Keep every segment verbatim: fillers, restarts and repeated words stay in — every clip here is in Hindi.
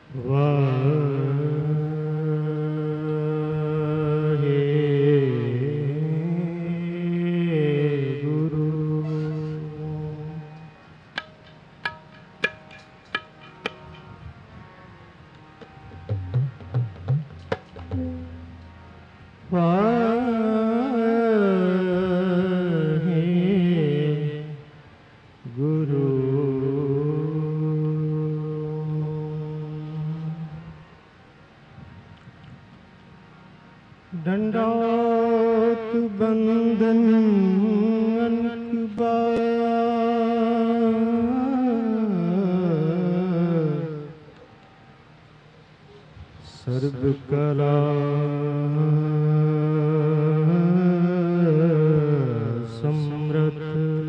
दंडौत बंदन अनकबा सर्व कला समृत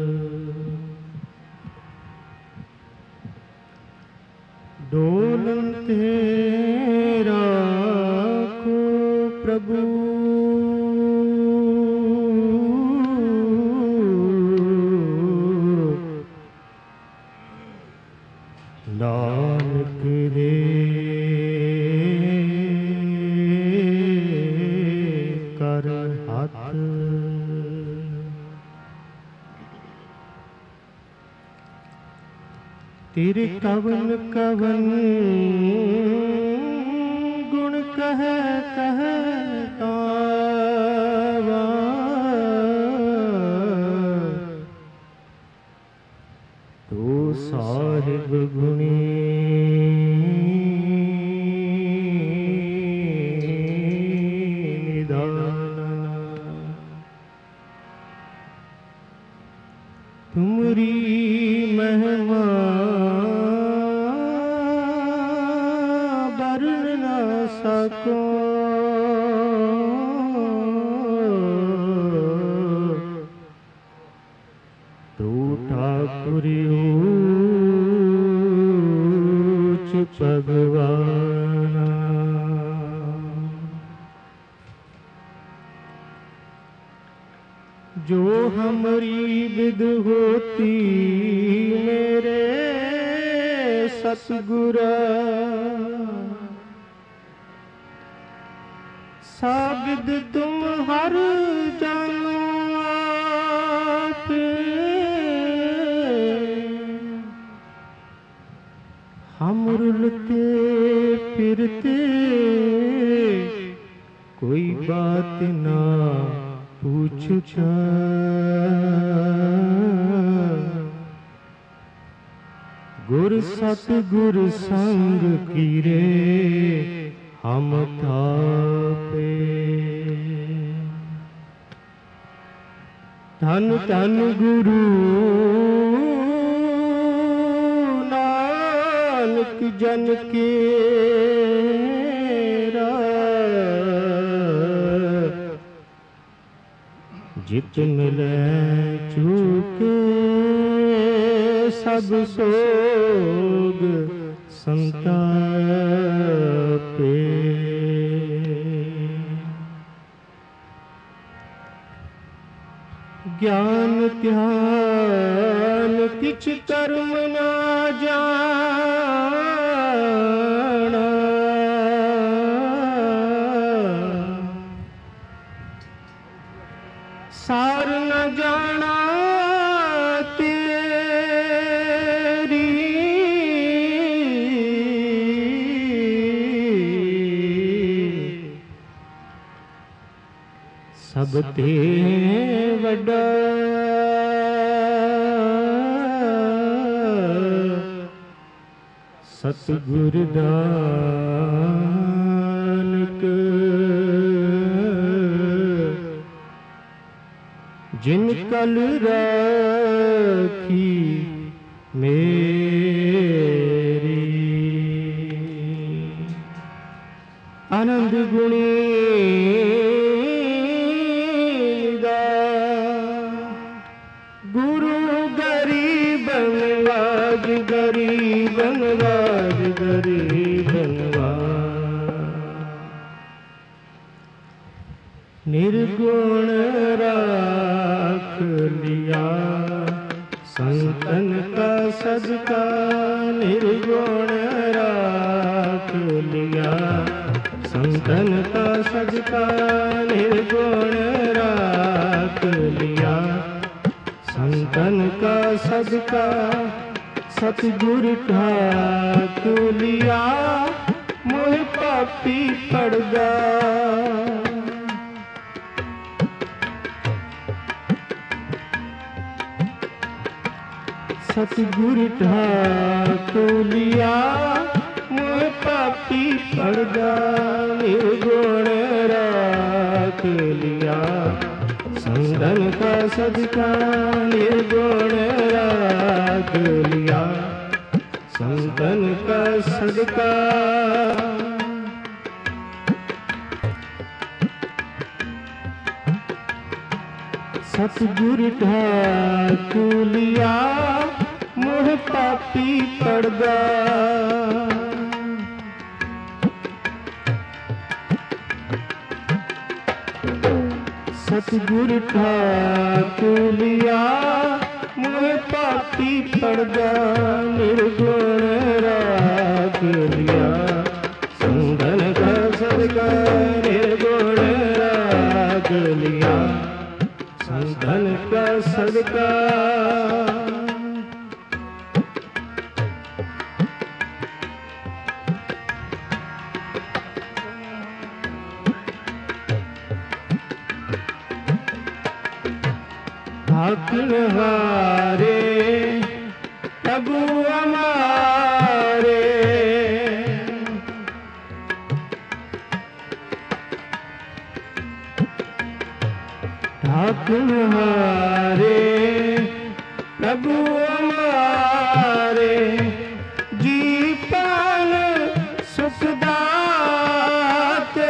डोलन तेरा को प्रभु नानक रे कर हाथ तेरे कवन कवन गुण कह कह तावा तो साहिब गुणी तुमरी महिमा बरन न सको तू ठाकुर ऊंच भगवान जो हमारी विद होती मेरे सतगुरा साबिद तुम हर जानो आप हम रुलते फिरते कोई बात ना पूछा गुर सतगुर संग कीरे हम थापे धन धन गुरु नानक जन के जित मिले चूके सब सोग संतापे ज्ञान ध्यान किछ कर्म ना जाना सार न जाना तेरी सब ते वड्डा सतगुर नानक जिन कल राखी मेरी आनंद गुणी दा गुरु गरीबन वाज गरीबन वाज गरीबन वाज निर्गुण राख लिया संतन का सदका निर्गुण राख राख लिया, संतन का सदका निर्गुण राख लिया, संतन का सदका सतगुरु ठाक लिया, मोह पापी पड़ गया। सतगुरु ठाक लिया, मोह पापी पड़ गया, निर्गुण राख लिया, संतन का सदका निर्गुण राख लिया, संतन का सदका सतगुरु ठाक लिया, मोह पापी पड़ गया। सतगुरु ठाक लिया, मोह पापी पड़ गया, निर्गुण राख लिया, संतन का सदका निर्गुण राख लिया, संतन का सदका ठाकुर हारे प्रभु हमारे, ठाकुर हारे प्रभु हमारे, जी पाल सुख दाते,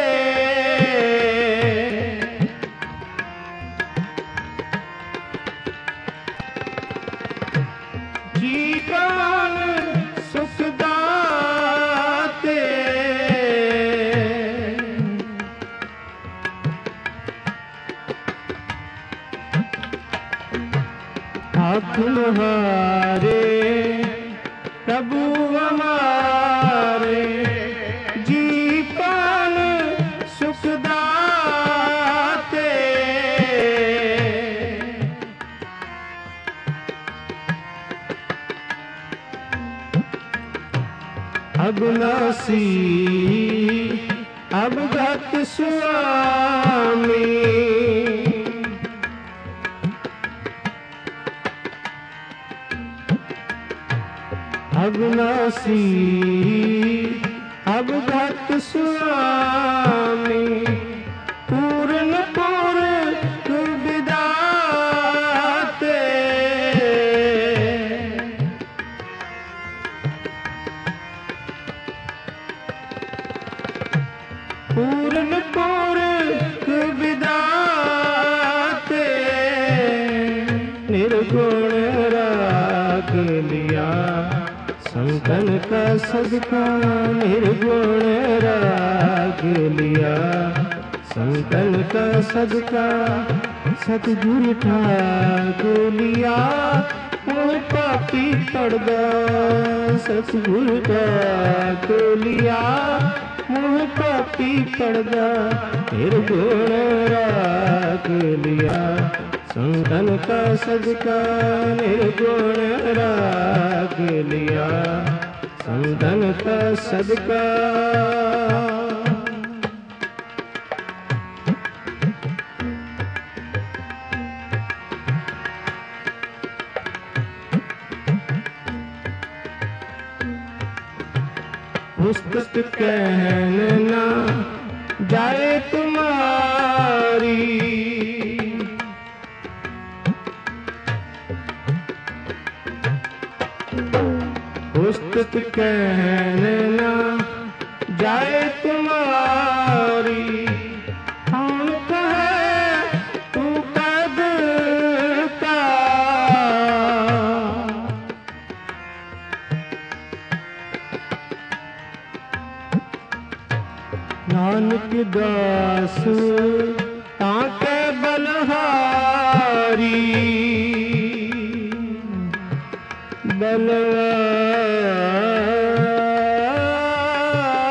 जीवन सुख दाते, ठाकुर हारे प्रभु हमारे, जीवन सुख दाते, अविनाशी अवगत स्वामी, अविनाशी अवगत स्वामी, पूर्ण पूर्ण विदाते, पूर्ण पूर्ण विदाते, निर्गुण राख लिया, संतन का सदका निर्गुण राख लिया, संतन का सदका सतगुरु ठाक लिया, मोह पापी पड़ गया, सतगुरु ठाक लिया, मोह पापी पड़ गया, निर्गुण राख लिया, संतन का सदका निर्गुण राख लिया, संतन का सदका पुस्तक कहना जाए तुम्हारी, पुस्तक कहना जाए तुम्हारी, हम कहे तू कद का, नानक दास ताके बलहारी, बलवा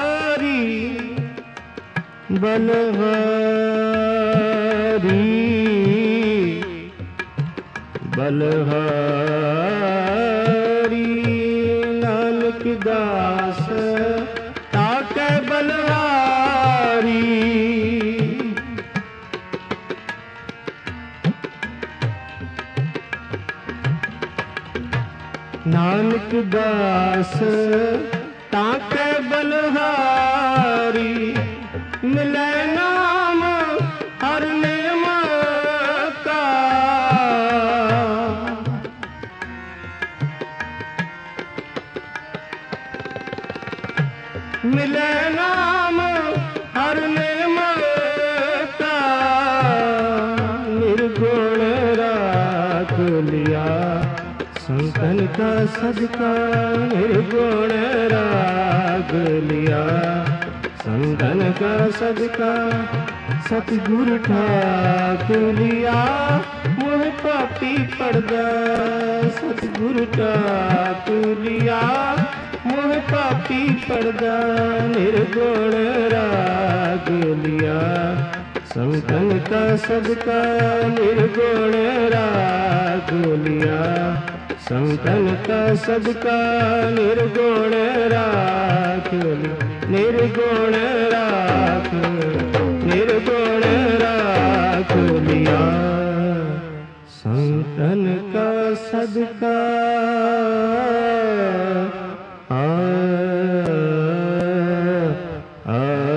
बलहारी बलहारी नानक दास ताके बलहारी। नानक दास ताके बलहारी मिले नाम हर नेम का। मिले नाम हर नेम का निर्गुण राख लिया संतन का सदका। निर्गुण राग लिया संतन का सदका। सतगुरु ठाक लिया मोह पापी पर्दा। सतगुरु ठाक लिया मोह पापी पर्दा। निर्गुण राग लिया संतन का सदका। निर्गुण राग लिया संतन का सदका। निर्गुण राख निर्गुण राख निर्गुण राख लिया संतन का सदका। आ, आ,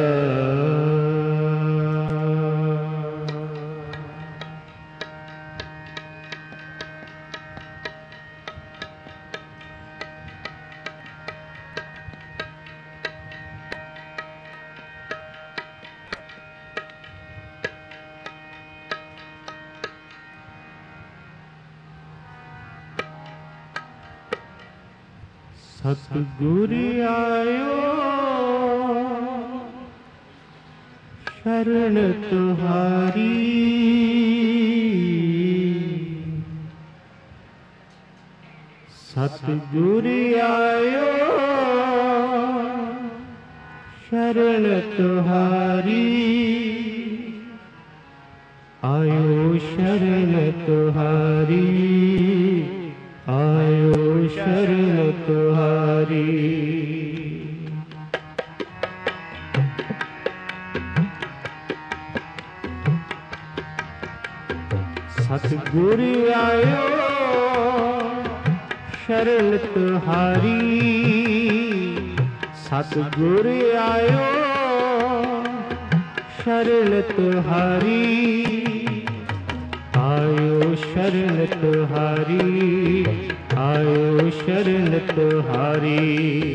सतगुरु आयो शरण तुम्हारी। सतगुरु आयो शरण तुम्हारी। आयो शरण तुम्हारी। आयो शरण तुम्हारी। सतगुरु आयो शरण तुम्हारी। सतगुरु आयो शरण तुम्हारी। आयो शरण तुम्हारी। आयो शरण तुम्हारी।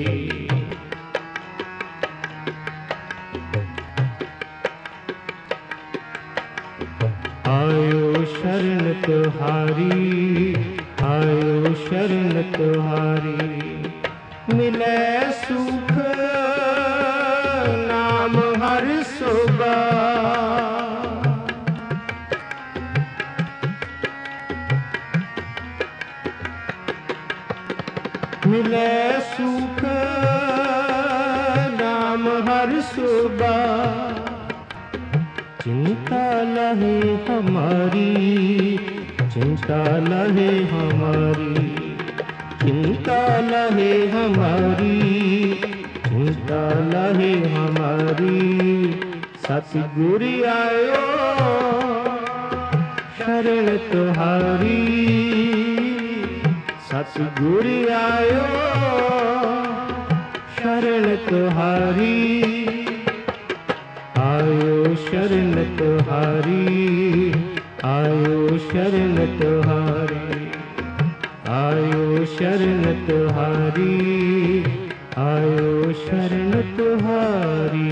आयो शरण तुम्हारी। आयो शरण तुम्हारी। मिले सुख नाम हर सोबा। मिले सुख नाम हर सुबा। चिंता लहे हमारी। चिंता लहे हमारी। चिंता लहे हमारी। चिंता लहे हमारी। सतगुरु आयो शरण तुम्हारी। सतगुरु आयो शरण तुम्हारी। आयो शरण तुम्हारी। आयो शरण तुम्हारी। आयो शरण तुम्हारी। आयो शरण तुम्हारी।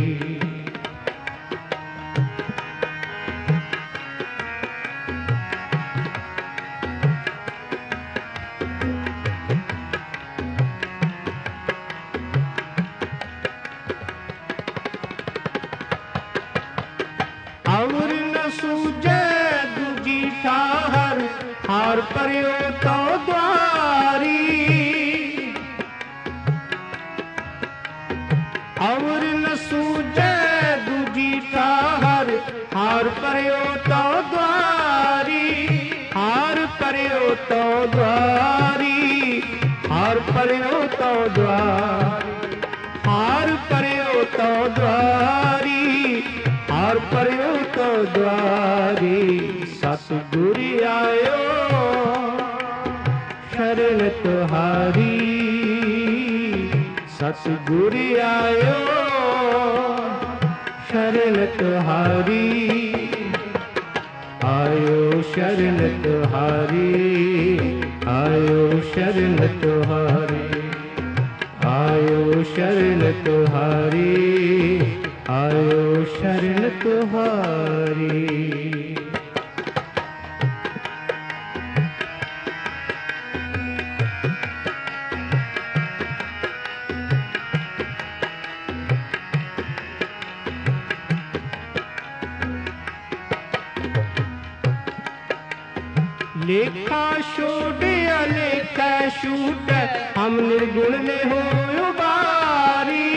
और न सूझे दूजी ठाहर हार परियो तो द्वारी। और न सूझे दूजी हार पर्यो तो द्वारी, हार पर्यो तो द्वारी, हार पर्यो तो द्वारी, हार पर्यो तो द्वारी, हार पर्यो तो द्वारी। सतगुरु आयो शरण तुहारी, सतगुरु आयो शरण तुहारी, आयो शरण तुहारी, आयो शरण तुहारी, आयो शरण तुहारी, आयो शरण तुहारी। लेखा शूट अलेखा शूट हम निर्गुण ले हो उबारी,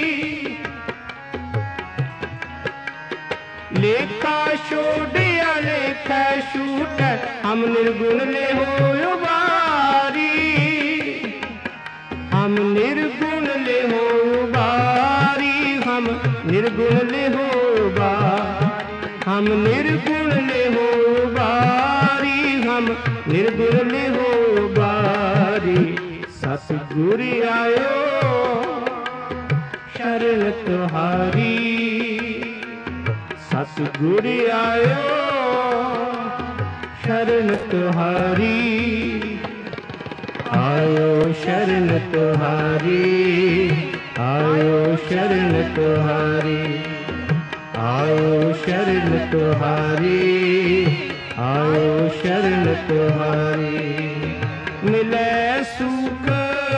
लेखा शूट अलेखा शूट हम निर्गुण ले हो उबारी, हम निर्गुण ले हो उबारी, हम निर्गुण ले हो उबारी, हम निर्गुण ले हो उबारी, हम निर्गुण ले हो बारी। सतगुरु आयो शरण तुहारी, सतगुरु आयो शरण तुहारी, आयो शरण तुहारी, आयो शरण तुहारी, आयो शरण तुहारी, आयो शरण तुहारी। मिले सुख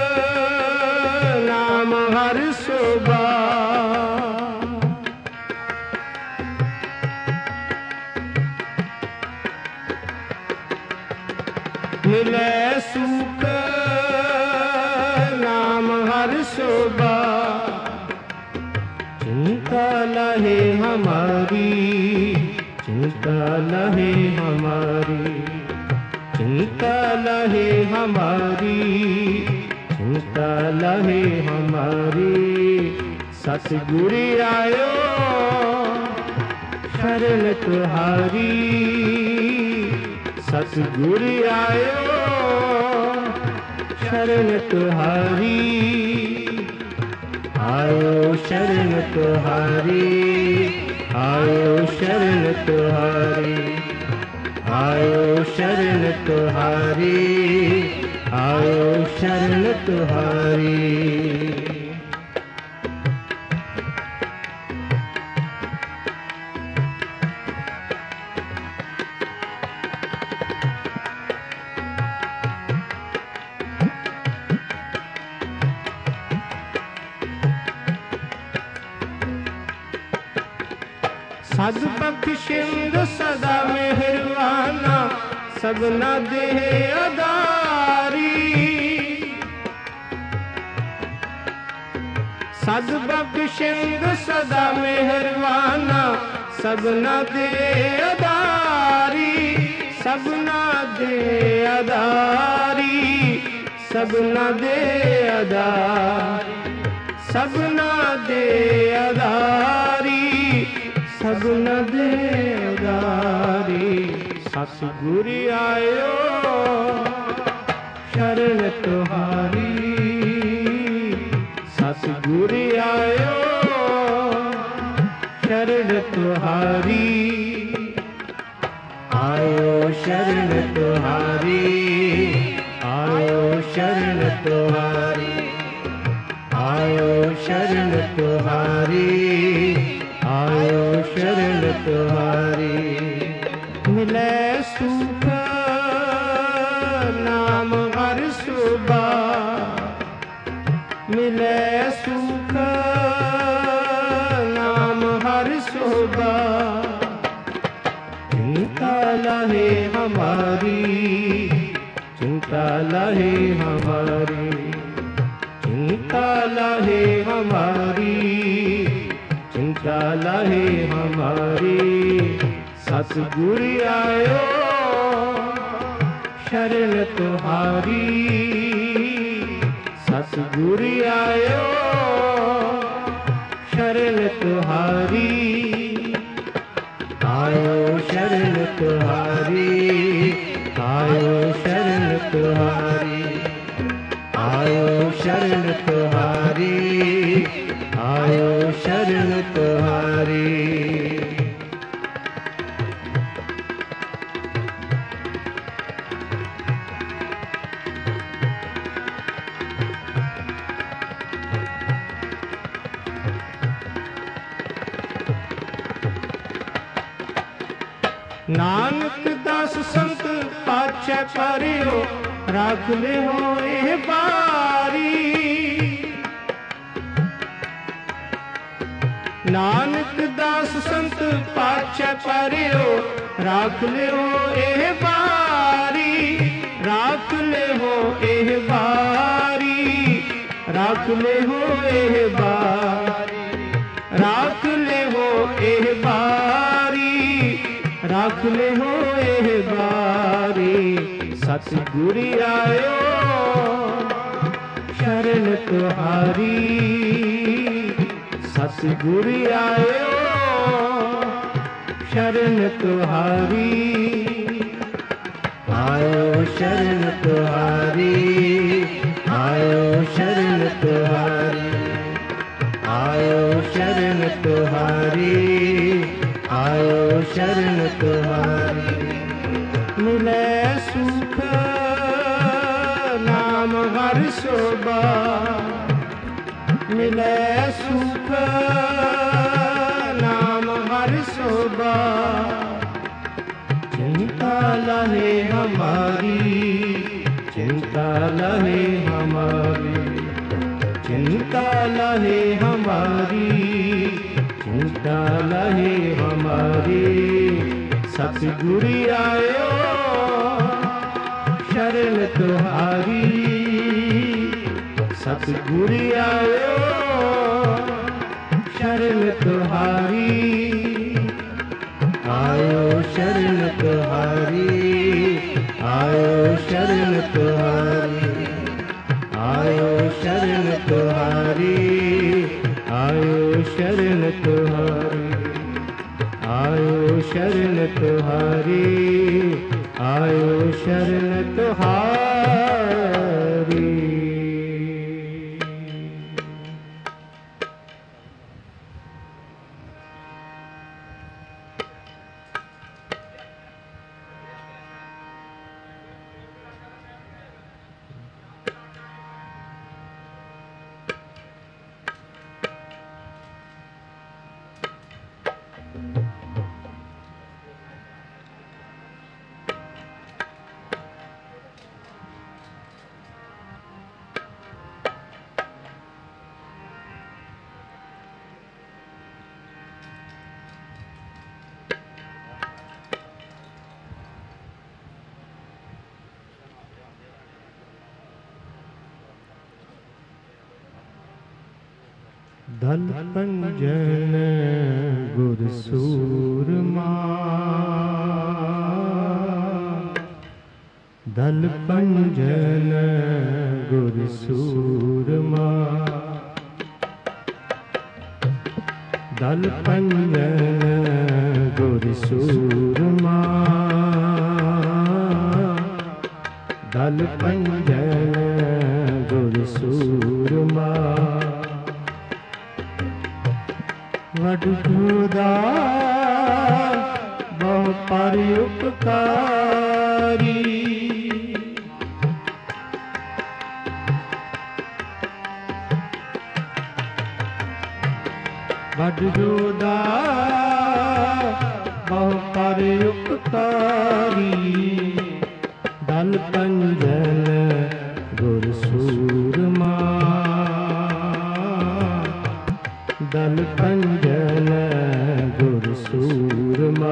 नाम हर शोभा, मिले सुख नाम हर शोभा, चिंता लहे हमारी, चिंता लहे हमारी, चिंता लहे हमारी, चिंता लहे हमारी। सतगुरु आयो शरण तुहारी, सतगुरु आयो शरण तुहारी, आयो शरण तुहारी, आयो शरण तुहारी, आयो शरण तुहारी, आयो शरण तुहारी। सदबख्शिंद सदा मेहरबाना, सबना देह अदारी, सदबख्शिंद सदा मेहरबाना, सबना दे अदारी, सबना दे अदारी, सबना दे अदारी, सबना दे अदारी, सबना दे अदारी। सतगुरु आयो शरण तुहारी, सतगुरु आयो शरण तुहारी, आयो शरण तुहारी, आयो शरण तुहारी, आयो शरण तुहारी, आयो शरण तुहारी। मिले सुख नाम हर शोभा, मिले सुख नाम हर शोभा, चिंता लहे हमारी, चिंता लहे हमारी, चिंता लहे हमारी, चिंता लहे हमारी। सतगुर आयो शरण तुहारी, सतगुर आयो शरण तुहारी, आयो शरण तुहारी, आयो शरण तुहारी, आयो शरण तुहारी, आयो शरण तुहारी। नानक दास संत पाछे परियो राख ले हो एह बारी, नानक दास संत पाछे परियो राख ले हो एह बारी, राख ले हो एह बारी, राख ले हो एह बारी, राख ले हो एह बारी, राख ले हो एह बारी। सतगुर आयो शरण तुहारी, सतगुर आयो शरण तुहारी, आयो शरण तुहारी, आयो शरण तुहारी, आयो शरण तुहारी, आयो शरण तुहारी। मिले सुख नाम हर शोभा, मिले सुख नाम हर शोभा, चिंता लहे हमारी, चिंता लहे हमारी, चिंता लहे हमारी, चिंता लहे हमारी। सतगुर आयो शरण तुहारी, सतगुर आयो शरण तुहारी, आयो शरण तुहारी, आयो शरण तुहारी, आयो शरण तुहारी, आयो शरण तुहारी, आयो शरण तुहारी, आयो शरण तुहारी। दल पंजन गुर सूरमा, दल पंजन गुर सूरमा, दल पंजन गुर सूरमा, दल पंजन गुर सूरमा। वडगुदा बहु पर उपकारी, वडगुदा बहु पर उपकारी, दल पंजन गुर सूरमा, दल पंजन गुर सूरमा,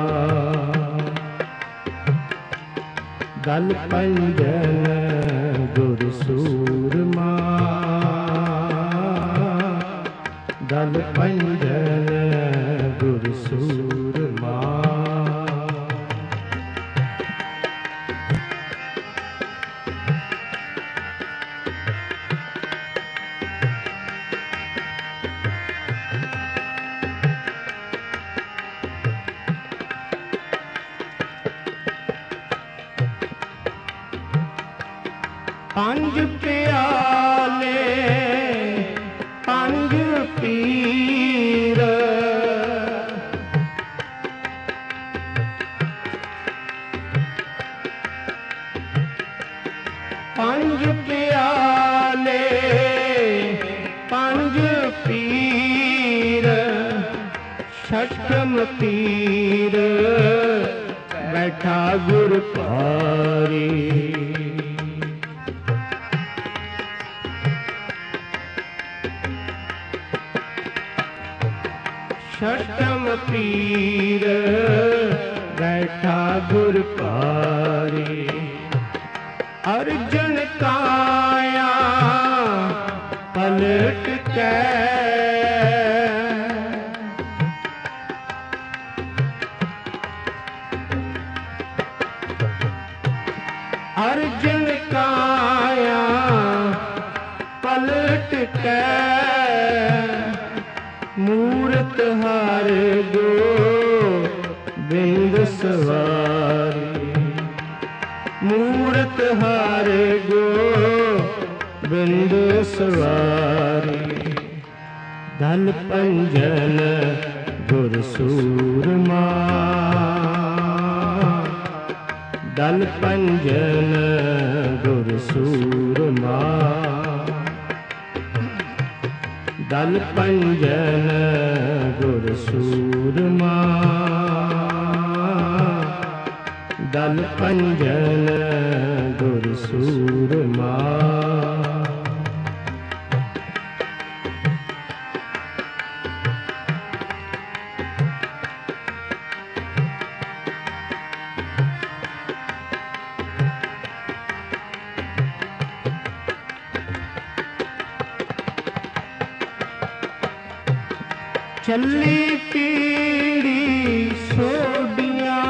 दल पंजन गुर सूरमा, दल पंजन गुर सूरमा। पंज प्याले पंज पीर, पंज प्याले पंज पीर, छठम पीर बैठा गुर भारी। छठम पीर बैठा गुर भारी, अर्जन काया पलट के, अर्जन काया पलट के, मूरत हर गो बिंद सवारी, मूरत हर गो बिंद सवारी। दल पंजन गुर सूरमा, दल पंजन गुर सूरमा, दल पंजन गुर सूरमा, दल पंजन गुर सूरमा। चली पीड़ी सोडियां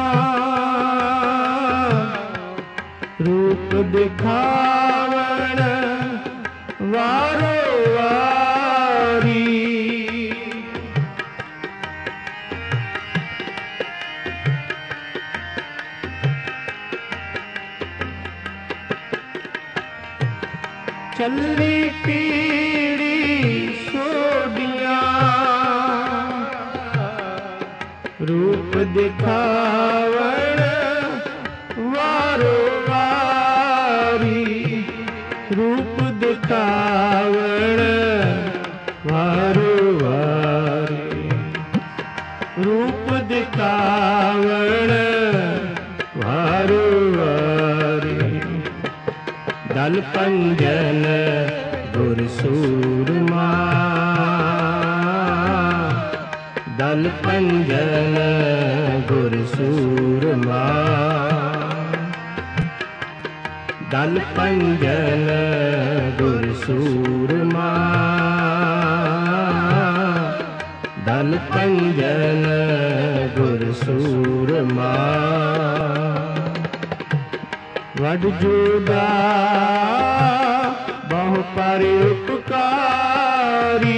रूप दिखावण वारो वारी, चली पीड़ी सोडियां रूप दिखावण वारो वारी, रूप दिखावण वारो वारी, रूप दिखावण वारो वारी। दल पंजन गुर सूरमा, दल पंजन गुर सूरमा, दल पंजन गुर सूरमा, दल पंजन गुर सूरमा। वड जुदा बहु परोपकारी,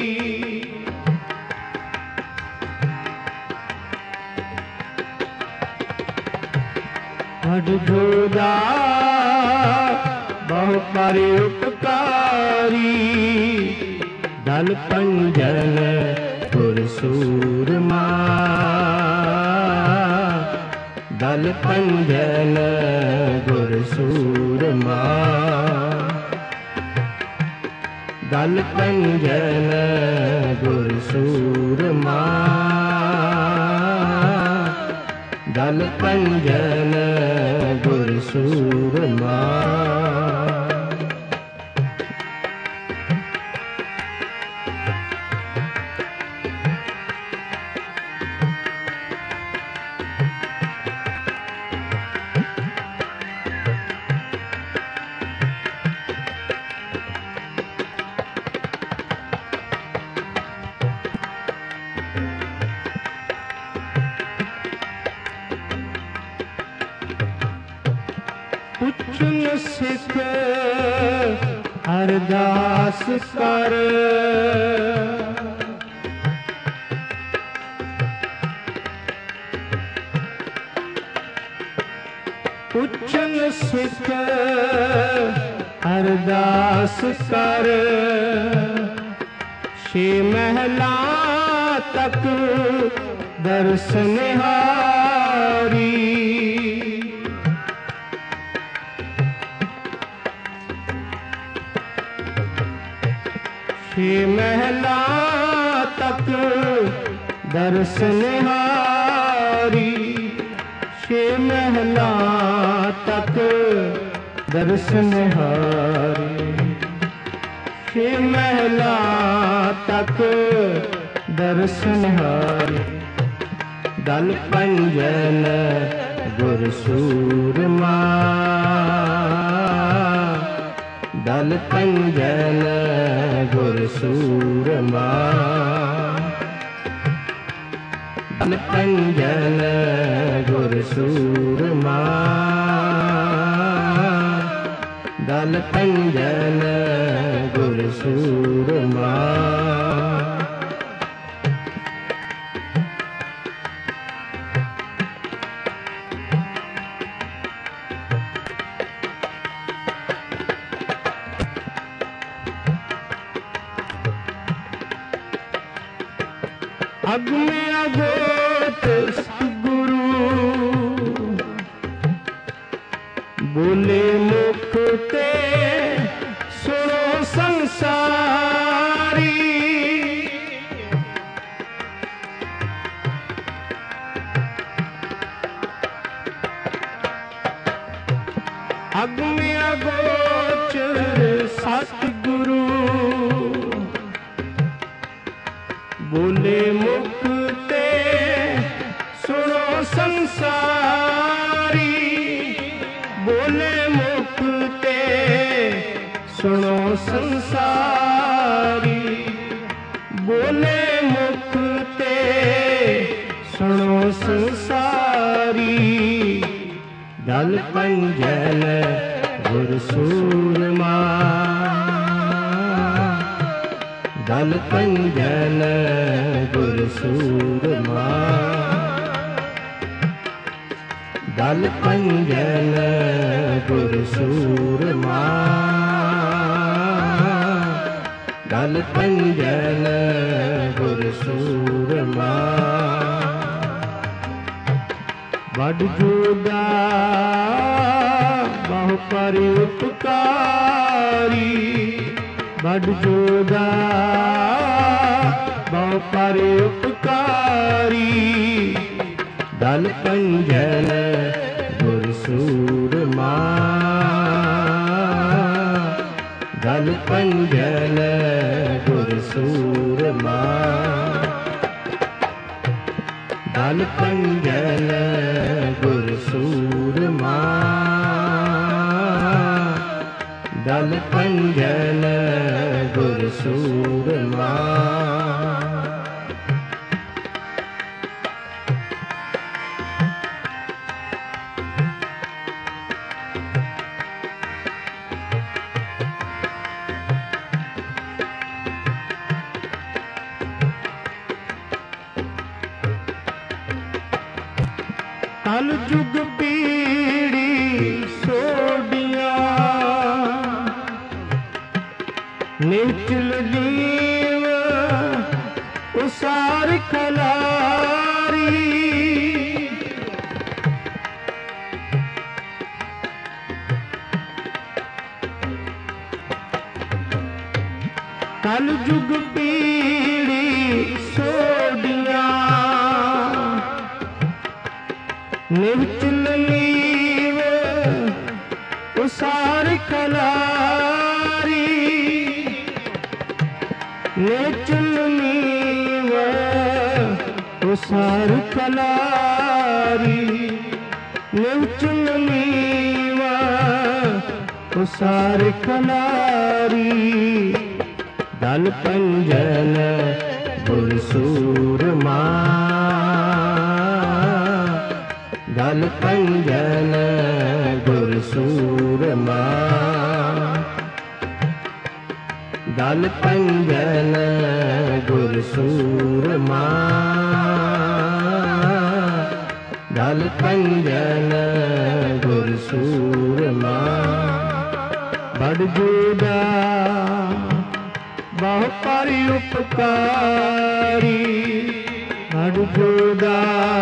वड जुदा बहु परोपकारी, दल पंजन गुर सूरमा, दल पंजन गुर सूरमा, दल पंजन गुर सूरमा, दल पंजन गुर सूरमा। पुछन सिख अरदास कर, पुछन सिख ਅਰਦਾਸ ਕਰ ਛੇ ਮਹਿਲਾ ਤੱਕ ਦਰਸ ਨਿਹਾਰੀ। ਛੇ ਮਹਿਲਾ ਤੱਕ ਦਰਸ ਨਿਹਾਰੀ। ਛੇ ਮਹਿਲਾ ਤੱਕ ਦਰਸ ਨਿਹਾਰੀ। ਛੇ ਮਹਿਲਾ ਤੱਕ ਦਰਸ ਨਿਹਾਰੀ। ਦਲ ਪੰਜਨ ਗੁਰ ਸੂਰਮਾ। ਦਲ ਪੰਜਨ ਗੁਰ ਸੂਰਮਾ। ਦਲ ਪੰਜਨ ਗੁਰ ਸੂਰਮਾ। ਦਲ ਪੰਜਨ ਗੁਰ ਸੂਰਮਾ। ਅਗ ਮੈਂ ਅਗੋਚ ਸਤਿਗੁਰੂ ਬੋਲੇ ਮੁਖ ਤੇ ਸੁਣੋ ਸੰਸਾਰੀ। ਅਗ ਮੈਂ ਅਗੋਚ ਸਤਿਗੁਰੂ ਬੋਲੇ ਮੁਖ ਤੇ ਸੁਣੋ ਸੰਸਾਰੀ। ਬੋਲੇ ਮੁਖ ਤੇ ਸੁਣੋ ਸੰਸਾਰੀ। ਬੋਲੇ ਮੁਖ ਤੇ ਸੁਣੋ ਸੰਸਾਰੀ। ਦਲ ਪੰਜਨ ਗੁਰ ਸੂਰਮਾ। ਦਲ ਪੰਜਨ ਗੁਰ ਸੂਰਮਾ। ਦਲ ਪੰਜਨ ਗੁਰ ਸੂਰਮਾ। ਦਲ ਪੰਜਨ ਗੁਰ ਸੂਰਮਾ। ਵੱਡ ਜੋਗਾ ਬਹੁ ਪਰਿ ਉਪਕਾਰੀ। ਵੱਡ ਜੋਗਾ ਬਹੁ ਪਰਿ ਉਪਕਾਰੀ। ਦਲ ਪੰਜਨ ਗੁਰ ਸੂਰਮਾ। ਦਲ ਪੰਜਨ ਗੁਰ ਸੂਰਮਾ। ਦਲ ਪੰਜਨ ਗੁਰ ਸੂਰਮਾ। ਦਲ ਪੰਜਨ ਗੁਰ ਸੂਰਮਾ। ਕਲ ਜੁਗ ਪੀੜੀ ਸੋਡੀਆਂ ਨਿਚਲ ਜੀਵ ਉਸਾਰ ਖਲਾਰੀ। ਕਲ ਜੁਗ ਪੀੜੀ ਸੋਡੀਆਂ ਨਿਚਲ ਲੀਵ ਉਸਾਰ ਖਲਾਰੀ। ਨਿਚਲ ਲੀਵ ਉਸਾਰ ਖਲਾਰੀ। ਨਿਚਲ ਲੀਵ ਉਸਾਰ ਖਲਾਰੀ। ਦਲ ਪੰਜਨ ਗੁਰ ਸੂਰਮਾ। ਦਲ ਪੰਜਨ ਗੁਰ ਸੂਰਮਾ। ਦਲ ਪੰਜਨ ਗੁਰ ਸੂਰਮਾ। ਦਲ ਪੰਜਨ ਗੁਰ ਸੂਰਮਾ। बड़ जुदा बहु परि उपकारी, बड़ जुदा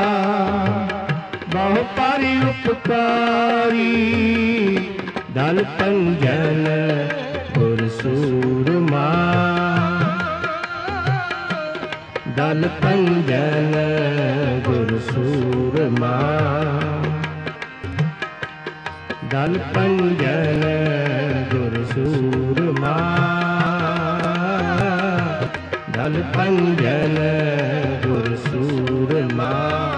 बहु परि उपकारी, दल पंजन गुर सूरमा, दल पंजन गुर सूरमा, दल पंजन गुर सूरमा, दल पंजन गुर सूरमा।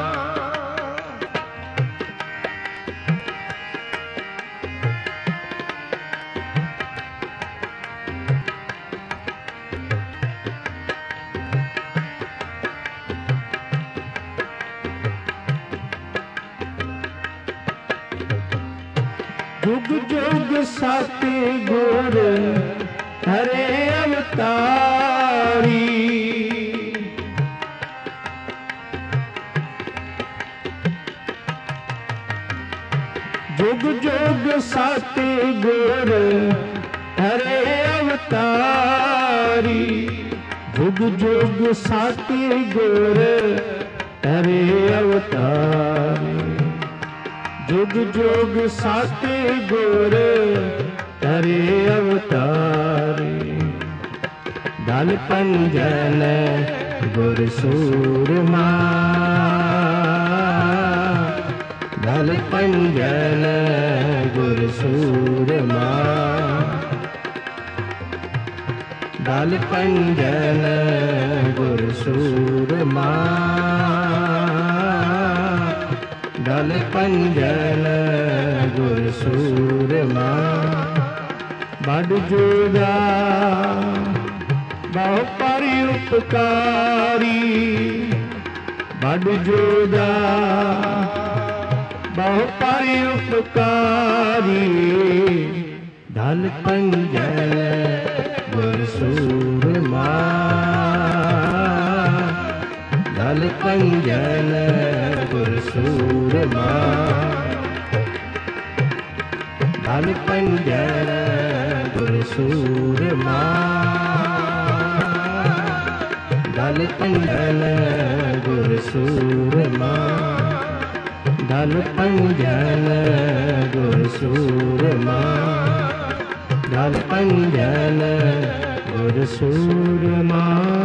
जुग जुग सत्य गुर हरे अवतारी, जुग जुग सत्य गुर हरे अवतारी, जुग जुग सत्य गुर हरे अवतारी, जुग जुग सत्य गुर हरे अवतारी, दल पंजन गुर सूरमा, दल पंजन गुर सूरमा, दल पंजन गुर सूरमा, दल पंजन गुर सूरमा, बड़ जुदा बहु परि उपकारी, बड़ जुदा बहु परि उपकारी, दल पंजन गुर सूरमा, दल पंजन गुर सूरमा, दल पंजन गुर सूरमा, दल पंजन गुर सूरमा, दल पंजन गुर सूरमा, दल पंजन गुर सूरमा।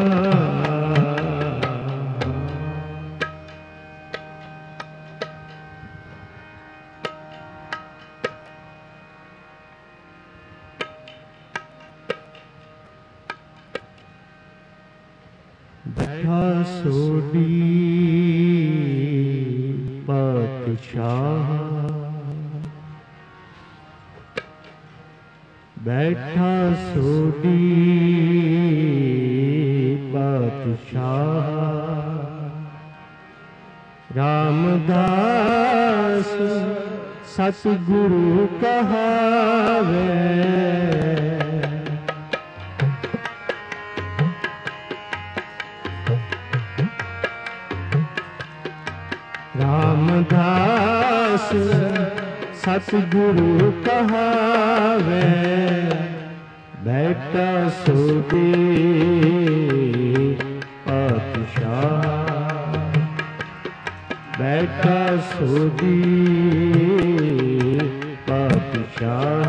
बैठा सोडी पातशाह, बैठा सोडी पातशाह, रामदास सतगुरु कहावे, रामदास सतगुरु कहावे, बैठा सोडी पातशाह, बैठा सोडी पातशाह,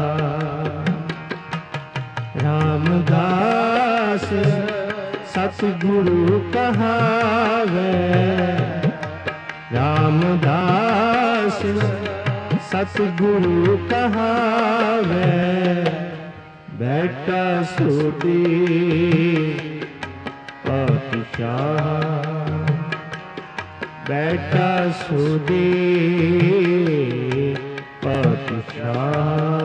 रामदास सतगुरु कहावे, रामदास सतगुरु कहावे, बैठा सोडी पातशाह, बैठा सोडी पातशाह।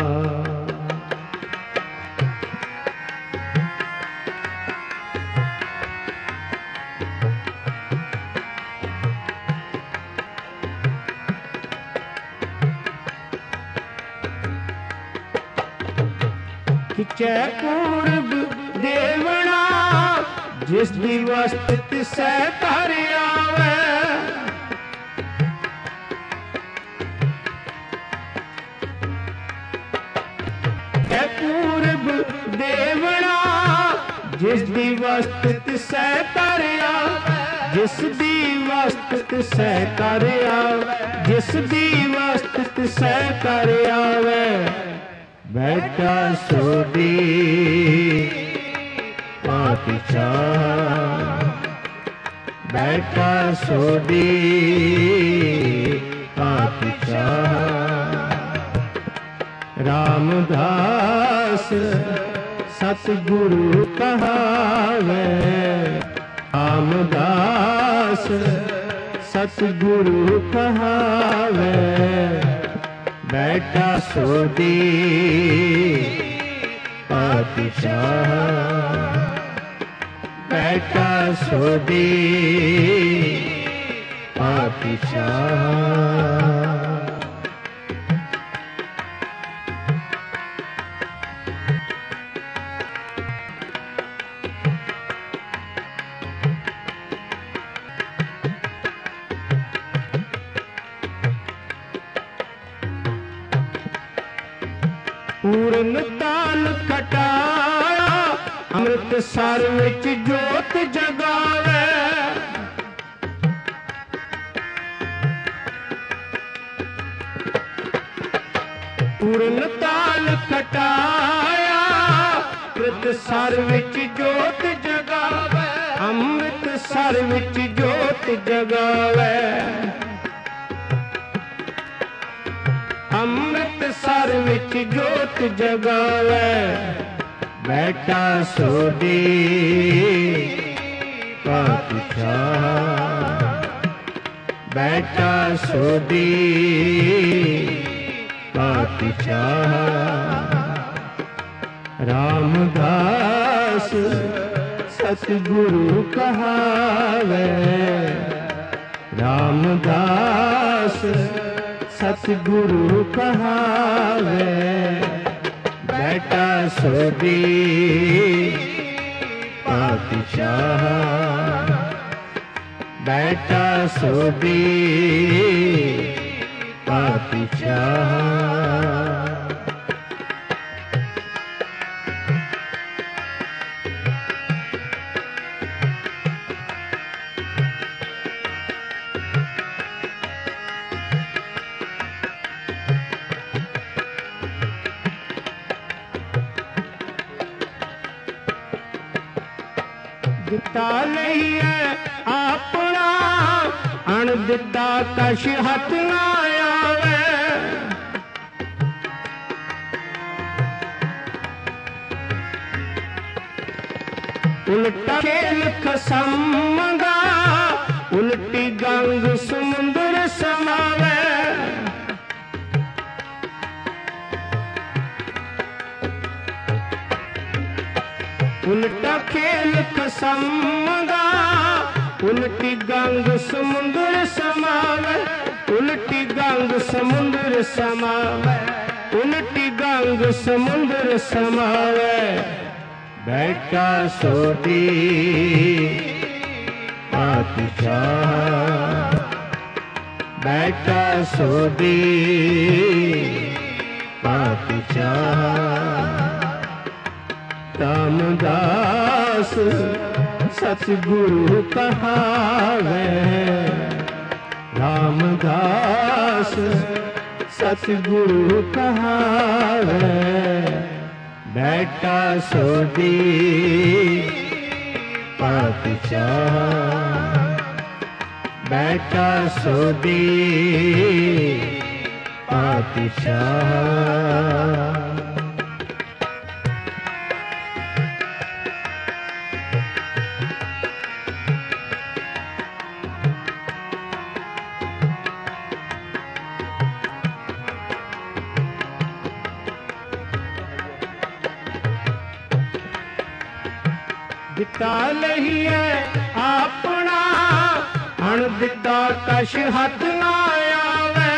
खिचै पूर्व देवना जिस दिवस तिसै तर आवे, देवना जिस दी वस्त तिसै कर आवे जिस दी वस्त तिसै कर आवे जिस दी वस्त तिसै कर आवे बैठा सोदी पातशाह बैठा सोदी पातशाह रामदास सतगुरु कहावे रामदास सतगुरु कहावे बैठा सोदी पातशाह बैठा सोदी पातशाह पूर्ण ताल कटाया अमृतसर विच जोत जगावे पूर्ण ताल कटाया अमृतसर विच जोत जगावे अमृतसर विच जोत जगावे अमृतसर विच जोत जगावे बैठा सोदी पातशाह बैठा सोदी पातशाह रामदास सतगुरु कहावे रामदास सतगुरु कहावे बैठा सोदी पातशाह बैठा सोदी पातशाह दिता लईए अपना अण दिता कश हथ ना आवे उल्टा खेल खसमगा उल्टी गंग समुंदर समावे उल्टा खेल खसमगा उल्टी गंग समुंदर समावे उल्टी गंग समुंदर समावे उल्टी गंग समुंदर समावे बैठा सोदी पातशाह बैठा सोदी पातशाह रामदास सतगुरु कहावे रामदास सतगुरु कहावे बैठा सोदी पातशाह बैठा सोदी पातशाह दिता लईए अपना अण दिता कश हथ ना आवे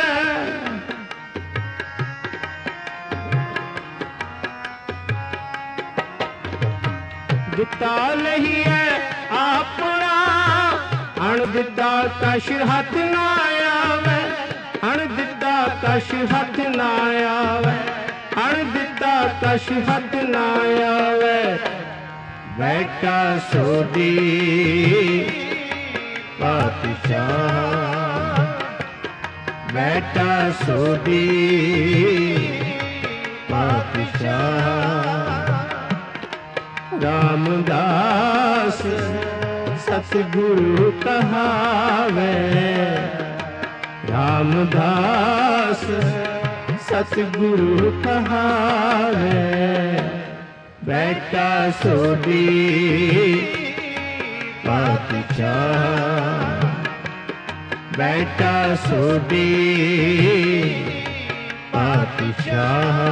दिता लईए अपना अण दिता कश हथ ना आवे अण दिता कश हथ ना आवे अण दिता कश हथ ना आवे, बैठा सोडी पातशाह, बैठा सोडी पातशाह। रामदास सतगुरु कहावे, रामदास सतगुरु कहावे, बैठा सोडी पातशाह, बैठा सोडी पातशाह।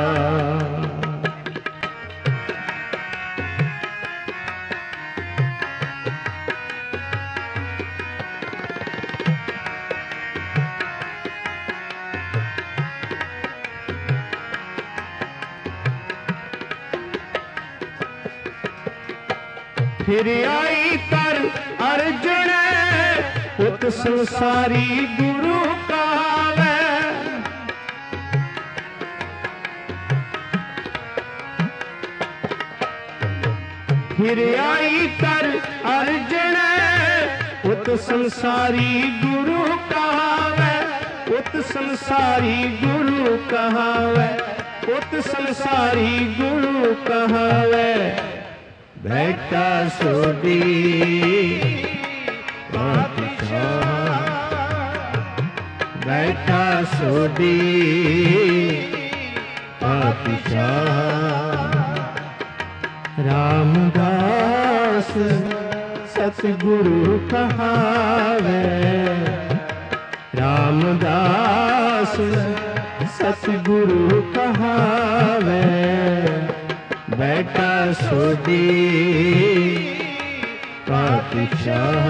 फिर आई कर अर्जुन उत संसारी गुरु कावे, फिर आई कर अर्जुन उत संसारी गुरु कहावे, उत संसारी गुरु कहावे, उत संसारी गुरु कहावे, बैठा सोडी पातशाह, बैठा सोडी पातशाह। रामदास सतगुरु कहावे, रामदास सतगुरु कहावे, बैठा सोडी पातशाह,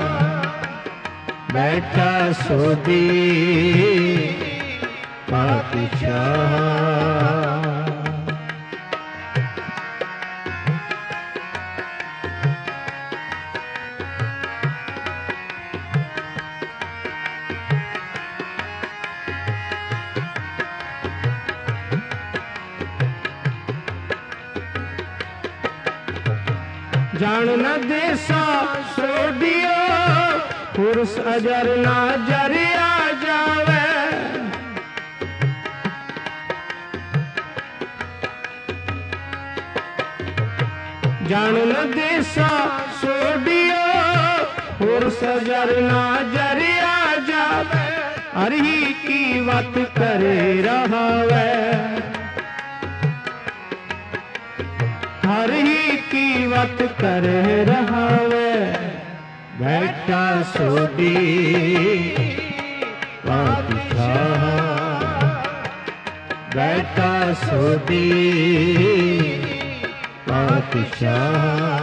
बैठा सोडी पातशाह। जान न देसा सोडियो पुरुष अजर ना जरिया जावे, जान न देसा सोडियो पुरुष अजर ना जरिया जावे, अरही की बात करे रहावे, हर ही की बात कर रहा वे, बैठा सोडी पातशाह, बैठा सोडी पातशाह।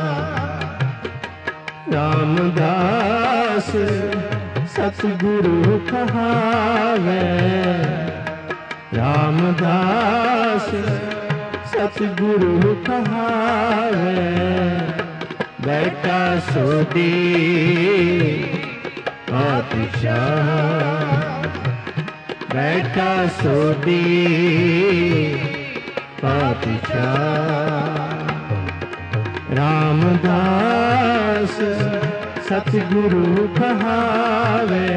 रामदास सतगुरु कहावे, रामदास सतगुरु कहावे, बैठा सोडी पातशाह, बैठा सोडी पातशाह। रामदास सतगुरु कहावे,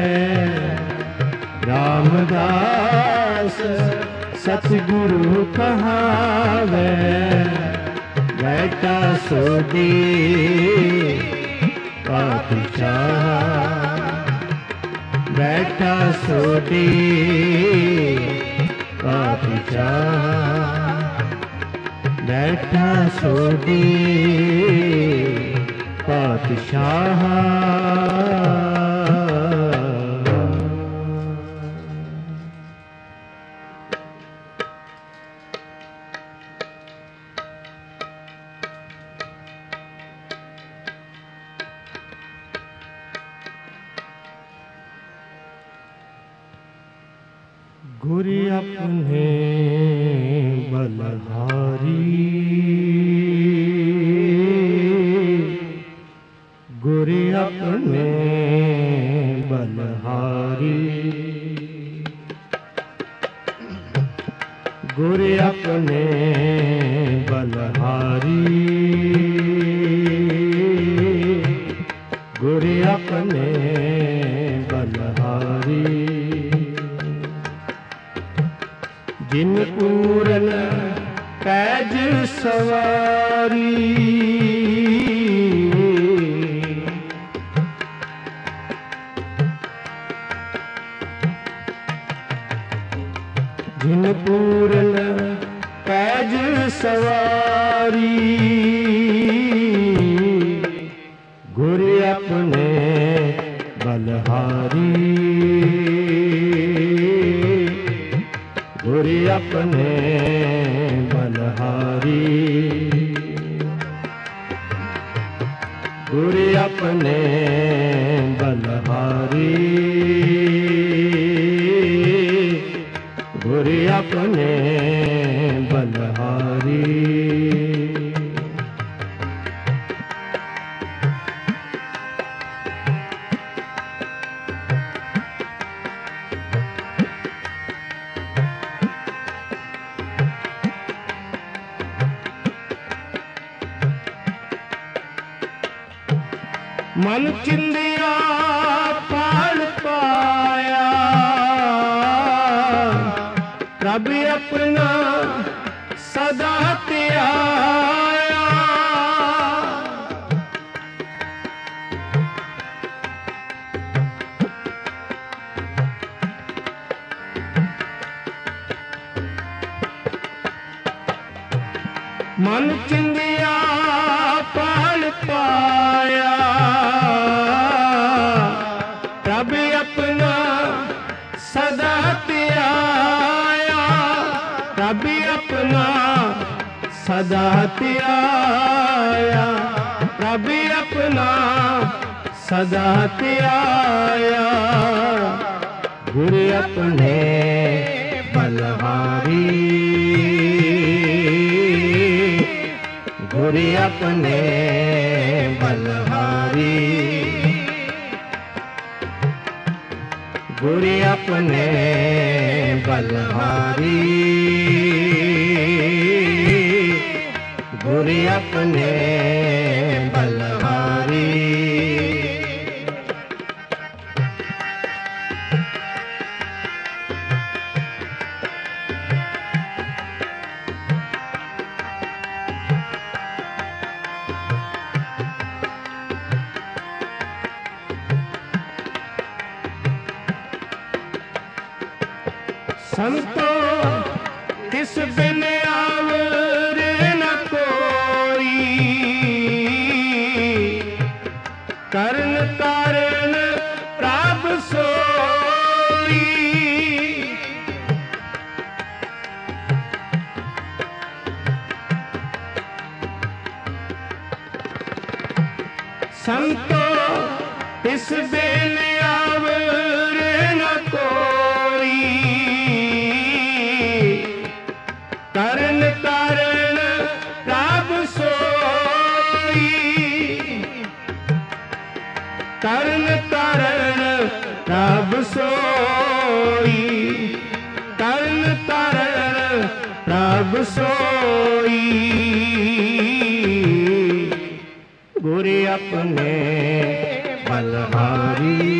रामदास सतगुरु कहावे, बैठा सोडी पातशाह, बैठा सोडी पातशाह, बैठा सोडी पातशाह। गुरु अपने बलधारी, गुरु अपने बलहारी, गुर अपने बलहारी, गुर अपने बलहारी। जिन पूरन पैज सवारी, जिन पूरन पैज सवारी, गुर अपने बलहारी, गुर अपने बलहारी, गुर अपने बलहारी, गुर अपने बलहारी। मन चिंदिया पाल पाया, प्रभु अपना सदा त्याया। मन चिंदिया पाल पाया, प्रभु अपना सदा त्याया, प्रभु अपना सदा त्याया, प्रभु अपना सदा त्याया। गुर अपने बलहारी, गुर अपने बलहारी, गुर अपने बलहारी, गुर अपने बलहारी। संतो तिस बिन आवर न कोई, करण कारण प्रभु सोई। संतो तिस बिन आवर न कोई, करण कारण प्रभु सोई, करण कारण प्रभु सोई, करण कारण प्रभु सोई। गुर अपने बलहारी,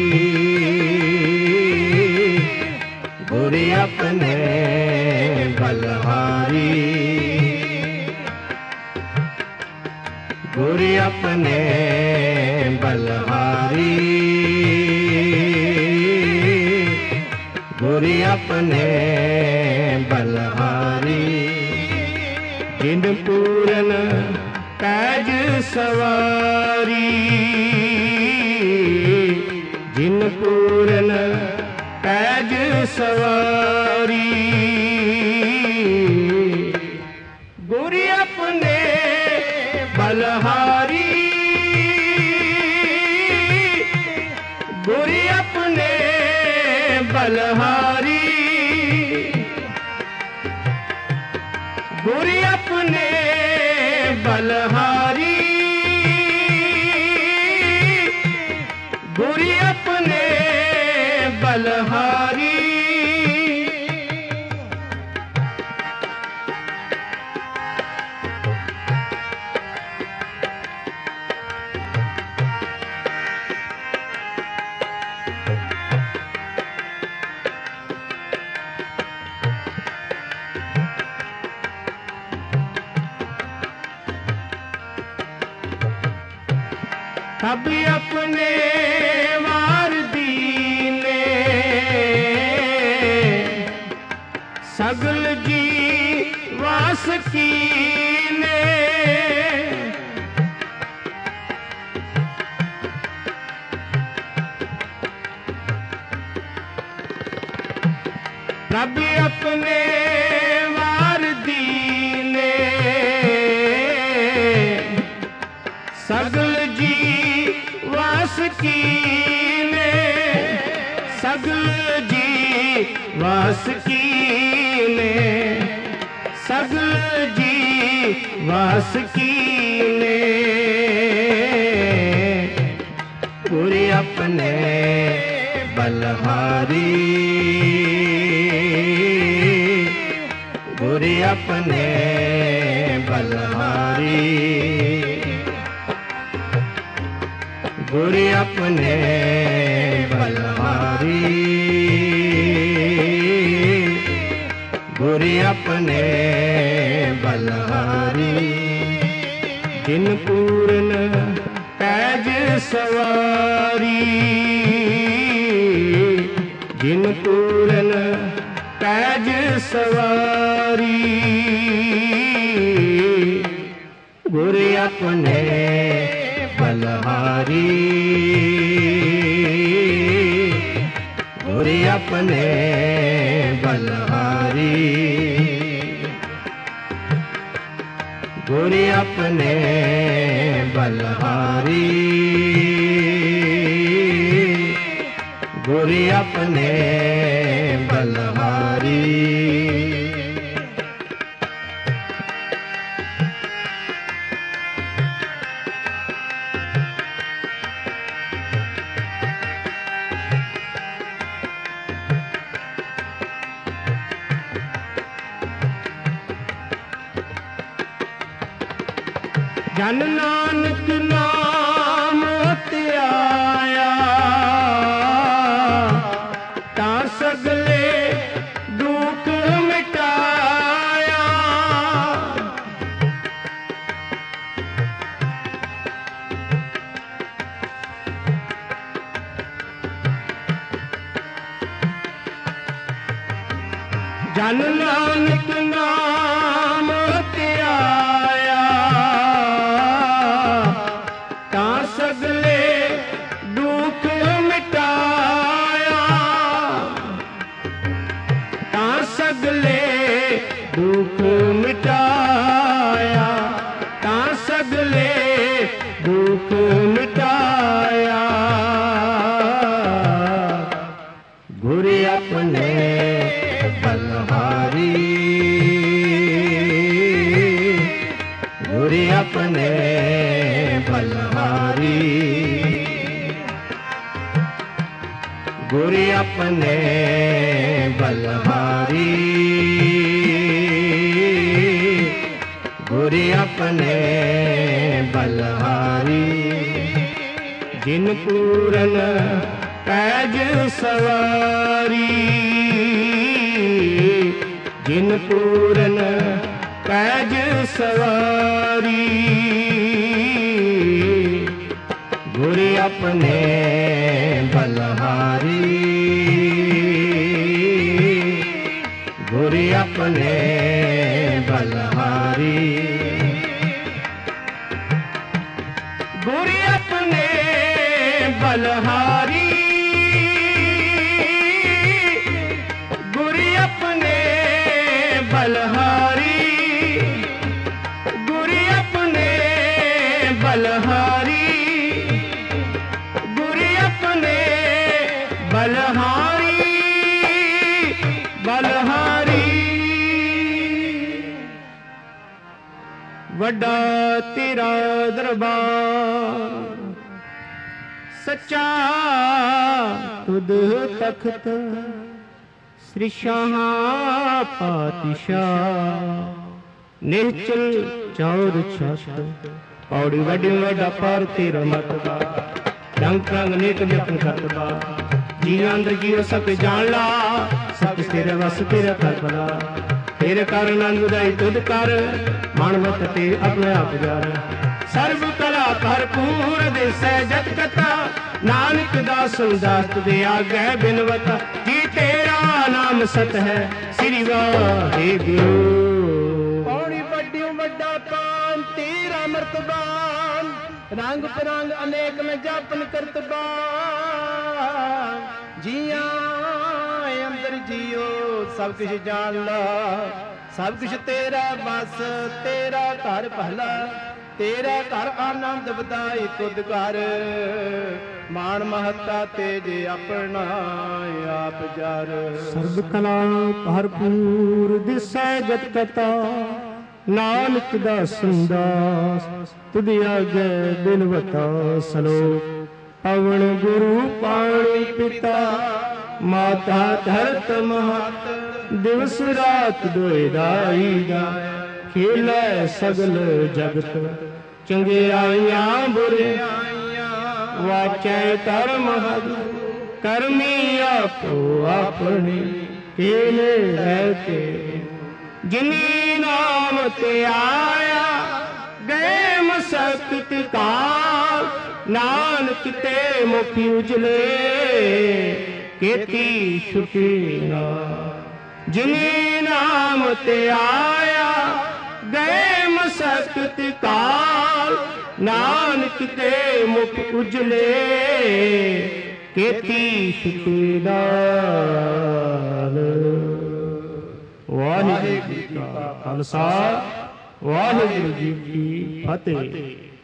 गुर अपने बलहारी, गुर अपने बलहारी, गुर अपने बलहारी। जिन पूरन पैज सवारी, जिन पूरन पैज सवारी, गुर अपने बलहारी, गुर अपने बलहारी, गुर अपने बलहारी, गुर अपने बलहारी। सब अपने वार दीने, सगल जी वास कीने। प्रभ अपने वार दीने, सगल जी वास कीने, सगल जी वास कीने, सगल जी वास कीने। पूरे अपने बलहारी, पूरे अपने बलहारी, गुरु अपने बलहारी, गुरु अपने बलहारी। जिन पूर्ण पैज सवारी, जिन पूर्ण पैज सवारी, गुरु अपने बलहारी, गुरु अपने बलहारी, गुरु अपने बलहारी, गुरु अपने बलहारी। जन नानक नाम ते आया, ता सगले दुख मिटाया। जन नानक नाम ते आया, सगले दुख मिटाया, ता सगले दुख मिटाया, ता सगले दुख मिटाया। गुरु अपने बलहारी, गुरु अपने बलहारी, गुरु अपने बलहारी, गुरु अपने बलहारी। जिन पूरन पैज सवारी, जिन पूरन पैज सवारी, गुरु अपने बलहारी, गुरु अपने बलहारी, गुरु अपने बलहारी, गुरु अपने बलहारी, गुरु अपने बलहारी, गुरु अपने बलहारी, बलहारी। वड्डा तेरा दरबार, सच्चा तुद तख्त, श्री शाह पातशाह, निश्चल चौर छत। पौड़ी वड्डी वड्डा पर तेरा मतबा, रंग रंग नेक जतन करतबा। जी अंदर जीव सब जान ला, सब तेरे वस तेरा कर भला। तेरे कर आनंद उदाई तुद कर, मन मत ते अपने आप जार। सर्व कला भरपूर दिसै जत कथा, नानक दासन दास तुझे आगे बिनवता। जी तेरा नाम सत है श्री वाहिगुरु। पौड़ी बड़ी वड्डा पान तेरा मर्तबान, रंग बिरंग अनेक में जापन करतबान। जिया अंदर जियो सब कुछ जान ला, सब कुछ तेरा बस तेरा घर भला। तेरा घर आनंद वधाई तुद कर, मान महता तेज अपना आप जर। सर्ब कला भरपूर दिसै जत कथा, नानक दासन दास तुझ आगे बिनवता। सलोक पवन गुरु पाणी पिता, माता धरत महत दिवस रात दोए दाई दा। खेलै सगल जगत चंगियाइयां बुरियाइयां, वाचै धर्म हर करमी आपो अपने। केले रहते जिनी नाम ते आया, गए मसकत काल। नानक ते मुख उजले केती छुटी ना। जिनी नाम ते आया, गए मसकत काल। नानक ते मुख उजले केती छुटी नाल। वाहिगुरू जी का खालसा, वाहिगुरू जी की फतेह।